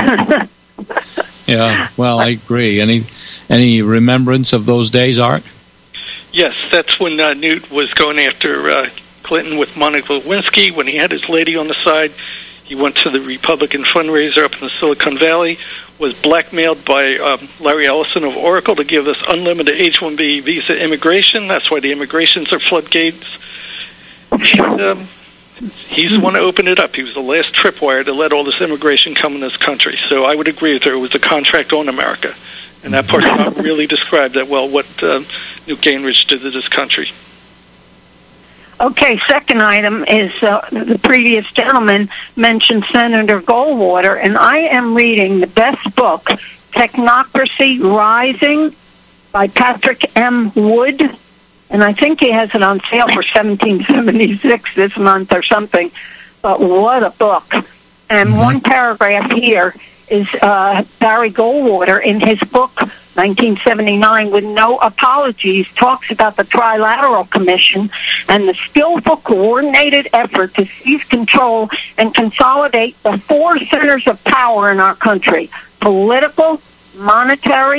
Yeah, well, I agree. Any remembrance of those days, Art? Yes, that's when Newt was going after Clinton with Monica Lewinsky. When he had his lady on the side, he went to the Republican fundraiser up in the Silicon Valley, was blackmailed by Larry Ellison of Oracle to give us unlimited H-1B visa immigration. That's why the immigrations are floodgates. And, he's the one who opened it up. He was the last tripwire to let all this immigration come in this country. So I would agree with her. It was a contract on America. And that part's not really described that well, what Newt Gingrich did to this country. Okay, second item is the previous gentleman mentioned Senator Goldwater, and I am reading the best book, Technocracy Rising, by Patrick M. Wood, and I think he has it on sale for $17.76 this month or something. But what a book. And one paragraph here is Barry Goldwater in his book, 1979, with no apologies, talks about the Trilateral Commission and the skillful, coordinated effort to seize control and consolidate the 4 centers of power in our country: political, monetary,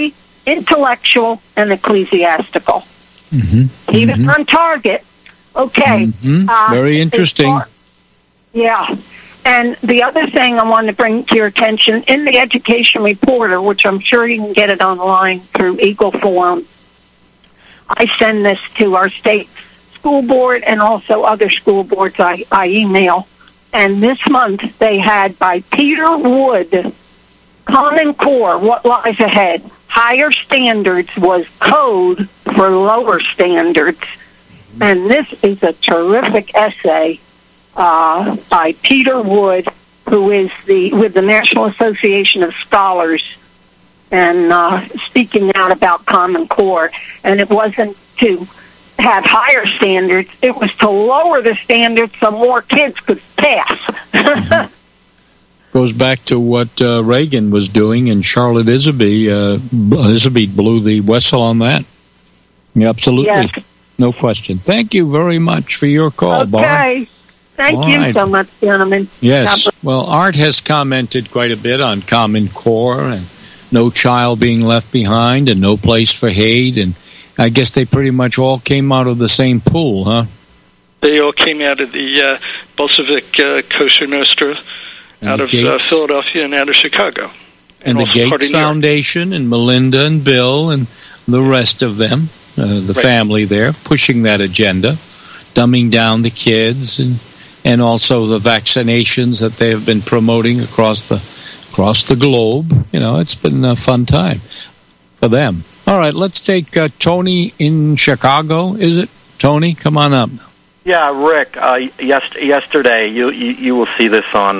intellectual and ecclesiastical. Mm-hmm. He was on target. Okay. Mm-hmm. Very interesting. Yeah. And the other thing I want to bring to your attention, in the Education Reporter, which I'm sure you can get it online through Eagle Forum, I send this to our state school board and also other school boards I email. And this month they had by Peter Wood, Common Core, What Lies Ahead. Higher Standards was code for lower standards. And this is a terrific essay by Peter Wood, who is with the National Association of Scholars, and speaking out about Common Core. And it wasn't to have higher standards, it was to lower the standards so more kids could pass. Goes back to what Reagan was doing, and Charlotte Isabey blew the whistle on that. Yeah, absolutely. Yes. No question. Thank you very much for your call, Barb. Okay. Thank you so much, gentlemen. Yes. Well, Art has commented quite a bit on Common Core and no child being left behind and no place for hate. And I guess they pretty much all came out of the same pool, huh? They all came out of the Bolshevik Kosher Nostra, out of Philadelphia and out of Chicago. And the Gates Foundation and Melinda and Bill and the rest of them, the family there, pushing that agenda, dumbing down the kids and also the vaccinations that they have been promoting across the globe. You know, it's been a fun time for them. All right, let's take Tony in Chicago. Is it? Tony, come on up. Yeah, Rick. Yesterday, you will see this on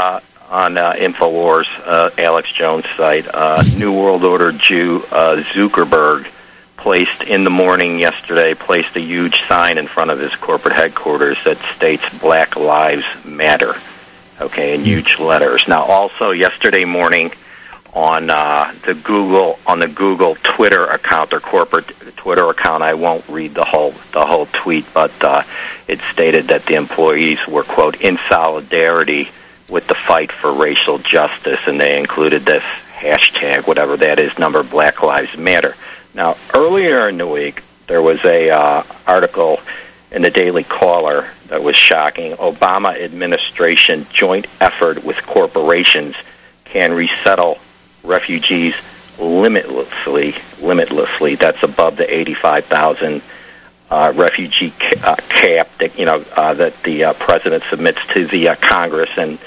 Infowars, Alex Jones' site. New World Order Jew Zuckerberg placed a huge sign in front of his corporate headquarters that states Black Lives Matter, okay, in huge letters. Now, also yesterday morning on the Google Twitter account, their corporate Twitter account, I won't read the whole tweet, but it stated that the employees were, quote, in solidarity with the fight for racial justice, and they included this hashtag, whatever that is, number Black Lives Matter. Now, earlier in the week, there was a article in the Daily Caller that was shocking. Obama administration joint effort with corporations can resettle refugees limitlessly. That's above the 85,000 refugee cap that that the president submits to the Congress, and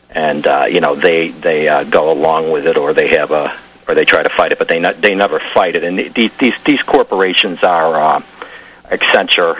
they go along with it, or they try to fight it, but they never fight it. And these corporations are Accenture.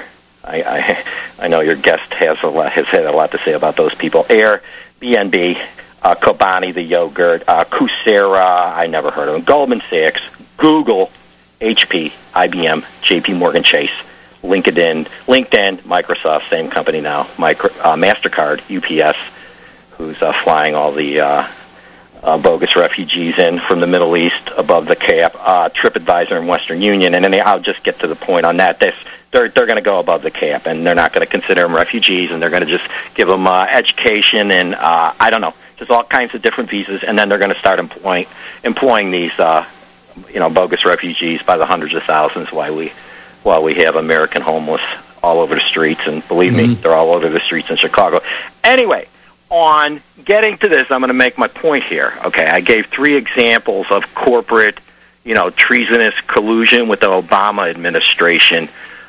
I know your guest has had a lot to say about those people. Airbnb, Kobani, the yogurt, Coursera, I never heard of them. Goldman Sachs, Google, HP, IBM, JP Morgan Chase, LinkedIn, Microsoft, same company now, MasterCard, UPS, who's flying all the bogus refugees in from the Middle East above the cap, TripAdvisor and Western Union, and then I'll just get to the point on that. They're going to go above the cap, and they're not going to consider them refugees, and they're going to just give them education and I don't know, just all kinds of different visas, and then they're going to start employing these bogus refugees by the hundreds of thousands while we have American homeless all over the streets, and believe me, they're all over the streets in Chicago. Anyway, on getting to this, I'm going to make my point here. Okay, I gave 3 examples of corporate, treasonous collusion with the Obama administration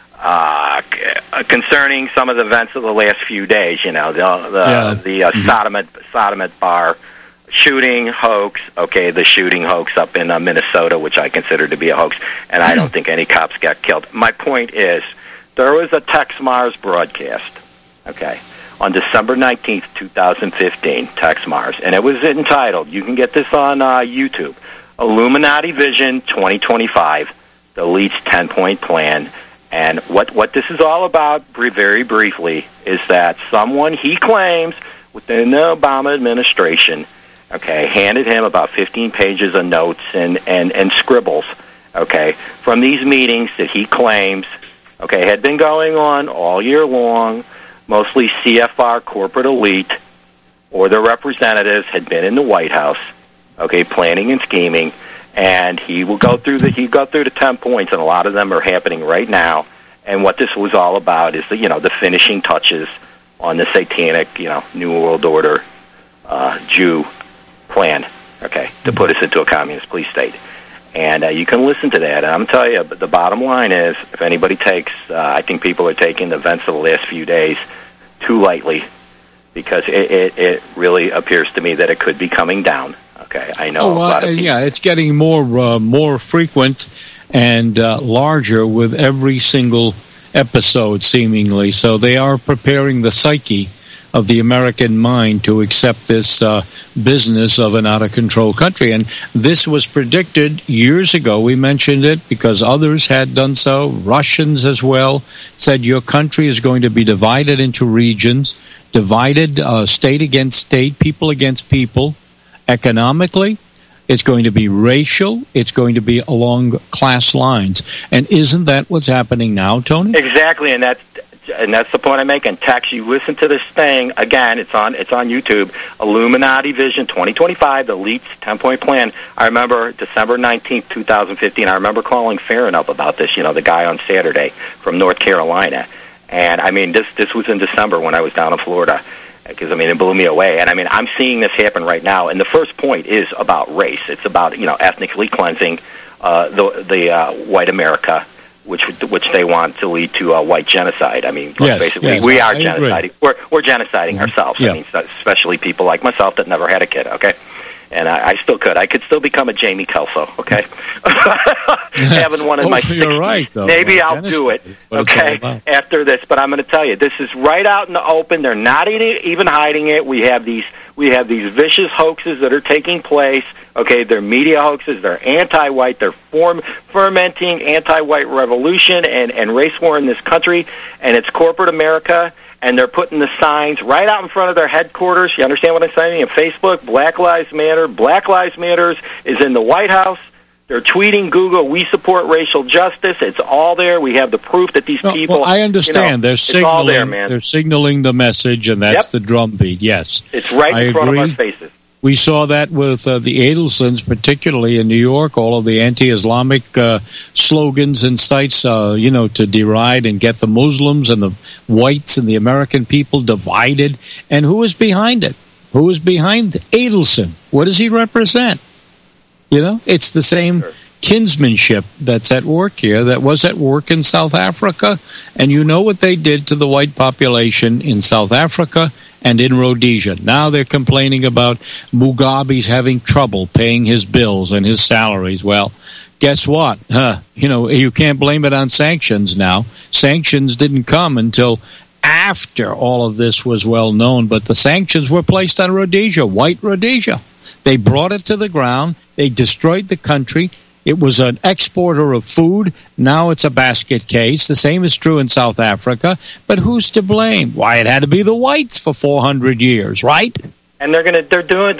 concerning some of the events of the last few days. The Sodomite bar shooting hoax. Okay, the shooting hoax up in Minnesota, which I consider to be a hoax, and I don't think any cops got killed. My point is, there was a Tex Mars broadcast. Okay. On December 19th, 2015, Tex Mars, and it was entitled, you can get this on YouTube, Illuminati Vision 2025, the Elite's 10-point plan. And what this is all about, very briefly, is that someone, he claims, within the Obama administration, okay, handed him about 15 pages of notes and scribbles, okay, from these meetings that he claims, okay, had been going on all year long. Mostly CFR corporate elite or their representatives had been in the White House, okay, planning and scheming, And he go through the 10 points, and a lot of them are happening right now. And what this was all about is the finishing touches on the satanic, New World Order Jew plan, to put us into a communist police state. And you can listen to that. And I'm telling you, the bottom line is, if anybody takes, I think people are taking the events of the last few days too lightly, because it really appears to me that it could be coming down. Okay, I know. It's getting more frequent and larger with every single episode, seemingly. So they are preparing the psyche of the American mind to accept this business of an out-of-control country. And this was predicted years ago. We mentioned it because others had done so. Russians as well said your country is going to be divided into regions, divided state against state, people against people. Economically, it's going to be racial. It's going to be along class lines. And isn't that what's happening now, Tony? Exactly, and that's the point I'm making. Tex, you listen to this thing again. It's on YouTube. Illuminati Vision 2025, the Elite's 10-point plan. I remember December 19th, 2015. I remember calling Farron up about this. The guy on Saturday from North Carolina, and I mean this was in December when I was down in Florida. Because, it blew me away. And, I'm seeing this happen right now. And the first point is about race. It's about, ethnically cleansing the white America, which they want to lead to a white genocide. Basically, we are genociding. We're genociding ourselves. Yeah. Especially people like myself that never had a kid, okay? And I still could. I could still become a Jamie Kelso, okay? Having one in my 60s. You're right, though. Maybe I'll do it, okay, after this. But I'm going to tell you, this is right out in the open. They're not even hiding it. We have these vicious hoaxes that are taking place, okay? They're media hoaxes. They're anti-white. They're fermenting anti-white revolution and race war in this country, and it's corporate America. And they're putting the signs right out in front of their headquarters. You understand what I'm saying? On Facebook, Black Lives Matter. Black Lives Matter is in the White House. They're tweeting Google, we support racial justice. It's all there. We have the proof that these people... Well, I understand. They're signaling, it's all there, man. They're signaling the message, and that's the drumbeat, yes. It's right in front of our faces. We saw that with the Adelsons, particularly in New York, all of the anti-Islamic slogans and sites, to deride and get the Muslims and the whites and the American people divided. And who is behind it? Who is behind Adelson? What does he represent? It's the same kinsmanship that's at work here that was at work in South Africa. And you know what they did to the white population in South Africa and in Rhodesia. Now they're complaining about Mugabe's having trouble paying his bills and his salaries. Well, guess what? You can't blame it on sanctions now. Sanctions didn't come until after all of this was well known, but the sanctions were placed on Rhodesia, white Rhodesia. They brought it to the ground. They destroyed the country. It was an exporter of food. Now it's a basket case. The same is true in South Africa. But who's to blame? Why, it had to be the whites for 400 years, right? And they're gonna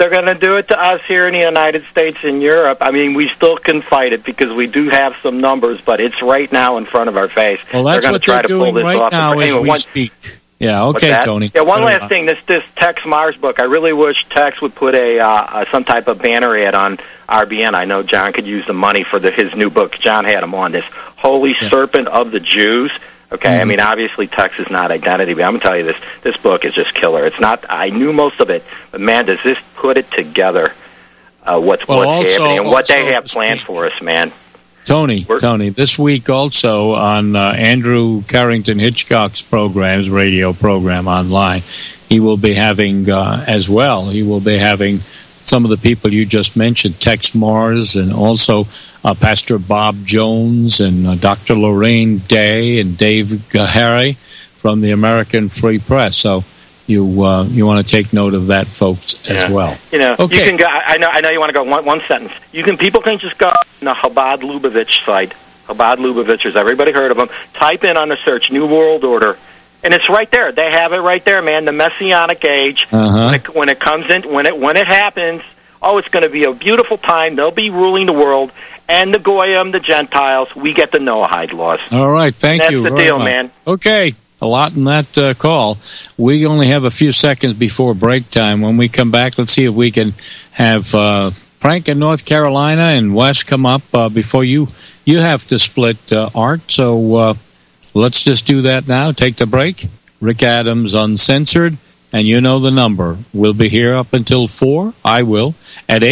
do it to us here in the United States and Europe. We still can fight it because we do have some numbers, but it's right now in front of our face. Well, that's what they're doing right now as we speak. Yeah, okay, Tony. Yeah, one last thing. This Tex Mars book, I really wish Tex would put some type of banner ad on RBN. I know John could use the money for his new book. John had him on this Holy Serpent of the Jews. Okay, mm-hmm. Obviously Tex is not identity, but I'm going to tell you this book is just killer. It's not. I knew most of it, but man, does this put it together? What's happening and what they have planned for us, man. Tony, this week also on Andrew Carrington Hitchcock's radio program online, he will be having as well. He will be having some of the people you just mentioned, Tex Mars, and also Pastor Bob Jones and Dr. Lorraine Day and Dave Harry from the American Free Press. So you want to take note of that, folks, as well. Okay. You can go. I know you want to go one sentence. People can just go on the Chabad Lubavitch site. Chabad Lubavitchers, everybody heard of them. Type in on the search New World Order, and it's right there. They have it right there, man. The Messianic Age. When it comes in, when it happens, it's going to be a beautiful time. They'll be ruling the world, and the Goyim, the Gentiles. We get the Noahide laws. All right, thank you. That's the deal, man. Okay. A lot in that call. We only have a few seconds before break time. When we come back, let's see if we can have Frank in North Carolina and Wes come up before you have to split, Art. So let's just do that now. Take the break. Rick Adams Uncensored. And you know the number. We'll be here up until 4. I will. At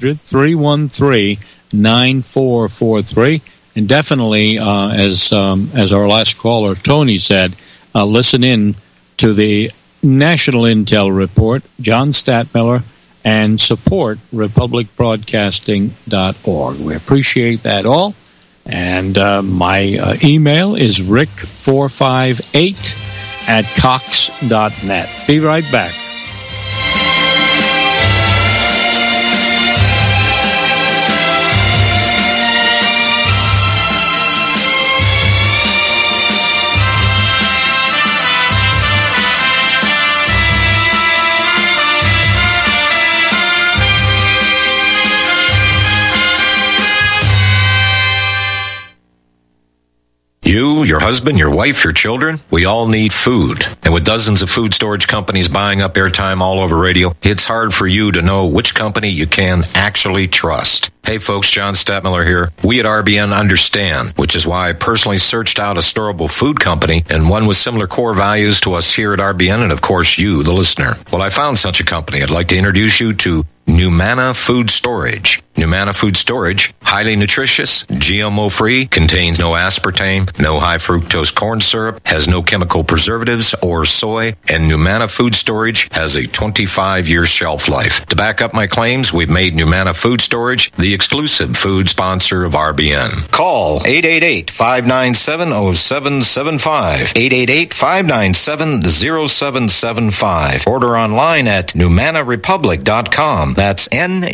800-313-9443. And definitely, as our last caller, Tony, said, listen in to the National Intel Report, John Stadtmiller, and support republicbroadcasting.org. We appreciate that all. And my email is rick458@cox.net. Be right back. You, your husband, your wife, your children, we all need food. And with dozens of food storage companies buying up airtime all over radio, it's hard for you to know which company you can actually trust. Hey folks, John Stadtmiller here. We at RBN understand, which is why I personally searched out a storable food company and one with similar core values to us here at RBN and of course you, the listener. Well, I found such a company. I'd like to introduce you to Numana Food Storage. Numana Food Storage, highly nutritious, GMO-free, contains no aspartame, no high-fructose corn syrup, has no chemical preservatives or soy, and Numana Food Storage has a 25-year shelf life. To back up my claims, we've made Numana Food Storage the exclusive food sponsor of RBN. Call 888-597-0775, 888-597-0775. Order online at NumanaRepublic.com. That's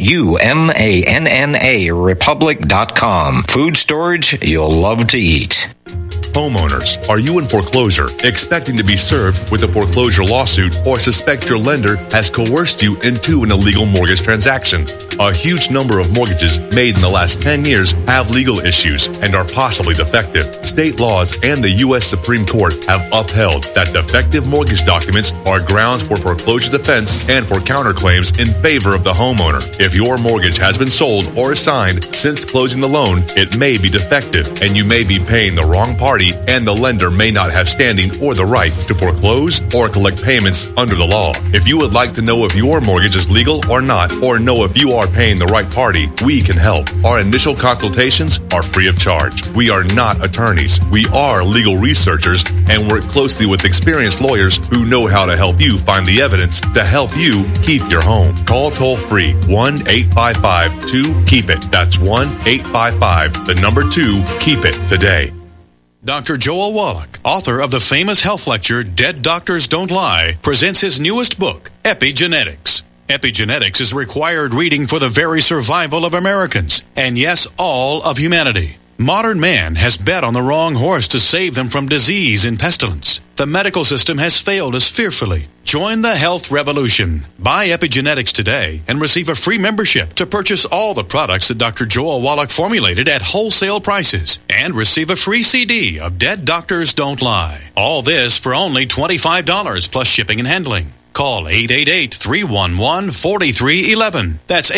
NUMANNA Republic.com. Food storage you'll love to eat. Homeowners, are you in foreclosure, expecting to be served with a foreclosure lawsuit, or suspect your lender has coerced you into an illegal mortgage transaction? A huge number of mortgages made in the last 10 years have legal issues and are possibly defective. State laws and the U.S. Supreme Court have upheld that defective mortgage documents are grounds for foreclosure defense and for counterclaims in favor of the homeowner. If your mortgage has been sold or assigned since closing the loan, it may be defective and you may be paying the wrong party, and the lender may not have standing or the right to foreclose or collect payments under the law. If you would like to know if your mortgage is legal or not, or know if you are paying the right party, we can help. Our initial consultations are free of charge. We are not attorneys. We are legal researchers and work closely with experienced lawyers who know how to help you find the evidence to help you keep your home. Call toll-free 1-855-2-KEEP-IT. That's 1-855-2-KEEP-IT today. Dr. Joel Wallach, author of the famous health lecture Dead Doctors Don't Lie, presents his newest book, Epigenetics. Epigenetics is required reading for the very survival of Americans, and yes, all of humanity. Modern man has bet on the wrong horse to save them from disease and pestilence. The medical system has failed us fearfully. Join the health revolution. Buy Epigenetics today and receive a free membership to purchase all the products that Dr. Joel Wallach formulated at wholesale prices and receive a free CD of Dead Doctors Don't Lie. All this for only $25 plus shipping and handling. Call 888-311-4311. That's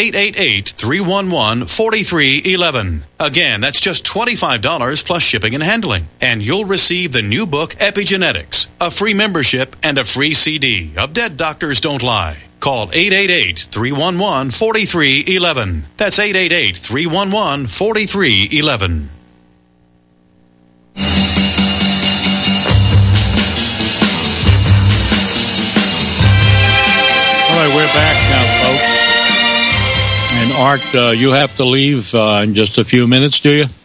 888-311-4311. Again, that's just $25 plus shipping and handling. And you'll receive the new book, Epigenetics, a free membership, and a free CD of Dead Doctors Don't Lie. Call 888-311-4311. That's 888-311-4311. All right, we're back now, folks. And Art, you have to leave in just a few minutes, do you?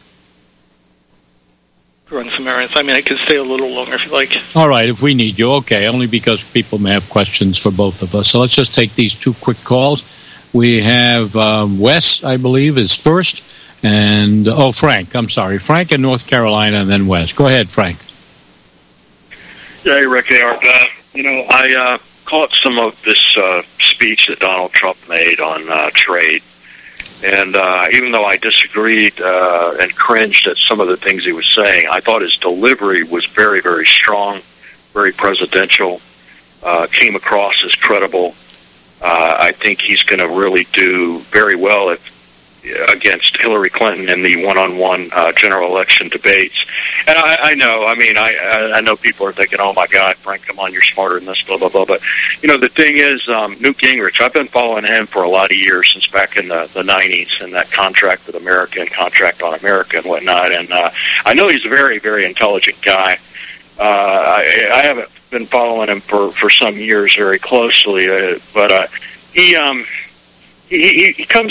Run some errands. I mean, I could stay a little longer if you like. All right, if we need you, okay, only because people may have questions for both of us. So let's just take these two quick calls. We have Wes, I believe, is first, and, Frank, I'm sorry. Frank in North Carolina, and then Wes. Go ahead, Frank. Yeah, hey, Rick, hey, Art. I caught some of this speech that Donald Trump made on trade. And even though I disagreed and cringed at some of the things he was saying, I thought his delivery was very, very strong, very presidential, came across as credible. I think he's going to really do very well against Hillary Clinton in the one-on-one general election debates. And I know, I know people are thinking, oh, my God, Frank, come on, you're smarter than this, blah, blah, blah. But, the thing is, Newt Gingrich, I've been following him for a lot of years, since back in the 90s, and that Contract with America and Contract on America and whatnot. And I know he's a very, very intelligent guy. I haven't been following him for some years very closely, but he comes,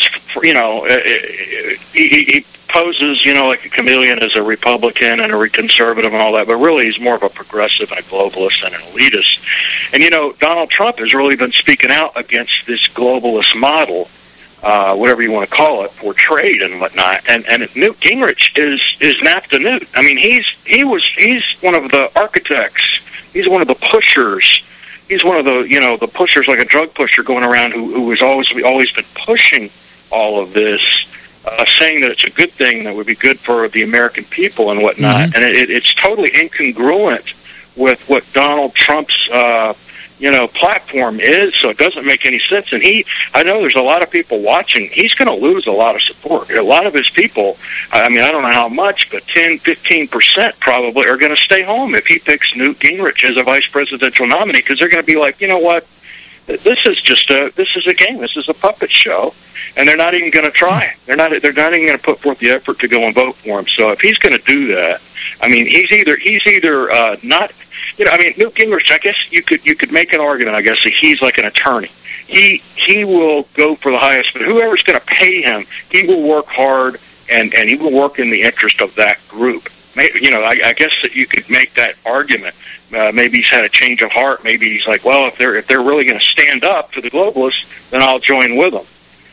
he poses, like a chameleon as a Republican and a conservative and all that, but really he's more of a progressive and a globalist and an elitist. And, Donald Trump has really been speaking out against this globalist model, whatever you want to call it, for trade and whatnot. And Newt Gingrich is NAFTA Newt. I mean, he's one of the architects. He's one of the pushers. He's one of the, the pushers, like a drug pusher going around who has always been pushing all of this, saying that it's a good thing, that would be good for the American people and whatnot. Mm-hmm. And it's totally incongruent with what Donald Trump's, platform is, so it doesn't make any sense. And I know there's a lot of people watching. He's going to lose a lot of support. A lot of his people, I don't know how much, but 10, 15% probably are going to stay home if he picks Newt Gingrich as a vice presidential nominee, because they're going to be like, you know what, this is a game. This is a puppet show, and they're not even going to try. They're not even going to put forth the effort to go and vote for him. So if he's going to do that, he's either not. Newt Gingrich, I guess you could make an argument, I guess, that he's like an attorney. He will go for the highest, but whoever's going to pay him, he will work hard, and he will work in the interest of that group. I guess that you could make that argument. Maybe he's had a change of heart. Maybe he's like, well, if they're really going to stand up to the globalists, then I'll join with them.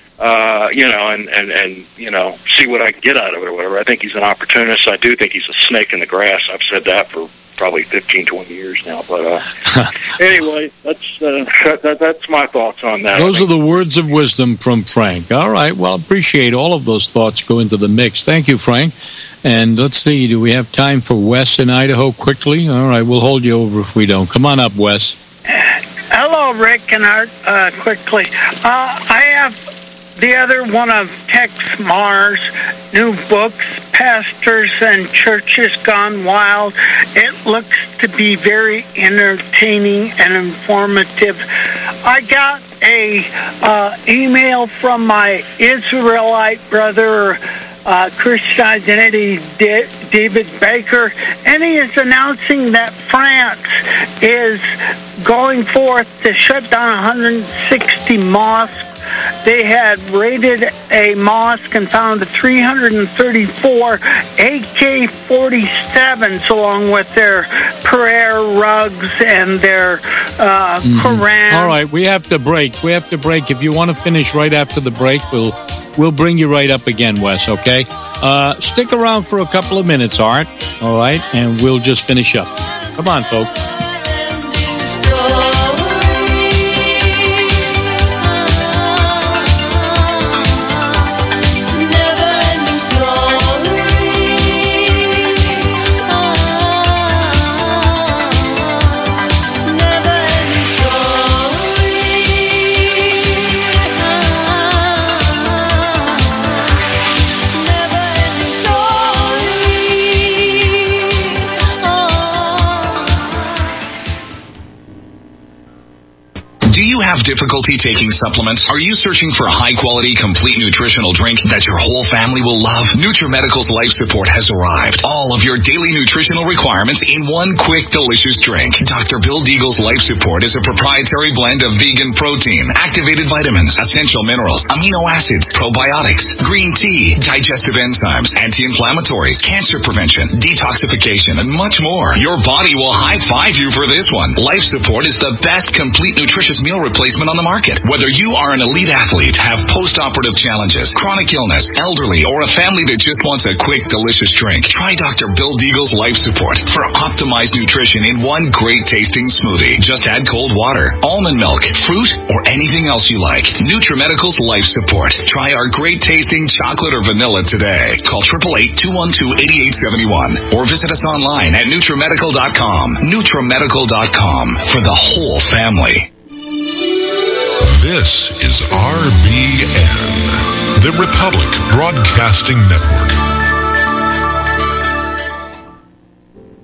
And see what I can get out of it or whatever. I think he's an opportunist. I do think he's a snake in the grass. I've said that for probably 15, 20 years now. But anyway, that's my thoughts on that. Those are the words of wisdom from Frank. All right. Well, appreciate all of those thoughts go into the mix. Thank you, Frank. And let's see, do we have time for Wes in Idaho quickly? All right, we'll hold you over if we don't. Come on up, Wes. Hello, Rick and Art. Quickly. I have the other one of Tex Mars' new books, Pastors and Churches Gone Wild. It looks to be very entertaining and informative. I got a email from my Israelite brother, Christian Identity, David Baker, and he is announcing that France is going forth to shut down 160 mosques. They had raided a mosque and found 334 AK-47s along with their prayer rugs and their Quran. All right, we have to break. If you want to finish right after the break, we'll bring you right up again, Wes, okay? Stick around for a couple of minutes, Art, all right? And we'll just finish up. Come on, folks. Have difficulty taking supplements? Are you searching for a high-quality, complete nutritional drink that your whole family will love? NutriMedical's Life Support has arrived. All of your daily nutritional requirements in one quick, delicious drink. Dr. Bill Deagle's Life Support is a proprietary blend of vegan protein, activated vitamins, essential minerals, amino acids, probiotics, green tea, digestive enzymes, anti-inflammatories, cancer prevention, detoxification, and much more. Your body will high-five you for this one. Life Support is the best complete nutritious meal replacement on the market. Whether you are an elite athlete, have post-operative challenges, chronic illness, elderly, or a family that just wants a quick, delicious drink, try Dr. Bill Deagle's Life Support for optimized nutrition in one great tasting smoothie. Just add cold water, almond milk, fruit, or anything else you like. NutriMedical's Life Support. Try our great tasting chocolate or vanilla today. Call 888-212-8871 or visit us online at NutriMedical.com. NutriMedical.com for the whole family. This is RBN, the Republic Broadcasting Network.